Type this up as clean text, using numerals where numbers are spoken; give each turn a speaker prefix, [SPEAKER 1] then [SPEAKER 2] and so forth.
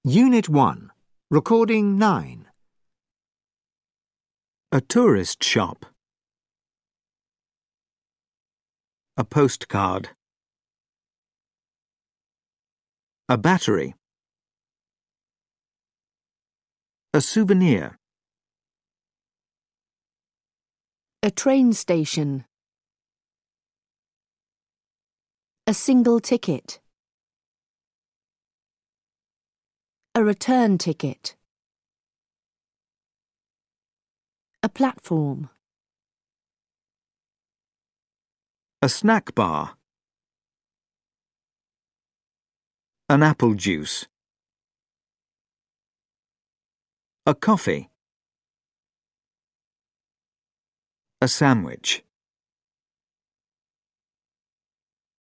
[SPEAKER 1] Unit 1. Recording 9.
[SPEAKER 2] A tourist shop. A postcard. A battery. A souvenir.
[SPEAKER 3] A train station. A single ticket. A return ticket. A platform.
[SPEAKER 2] A snack bar. An apple juice. A coffee. A sandwich.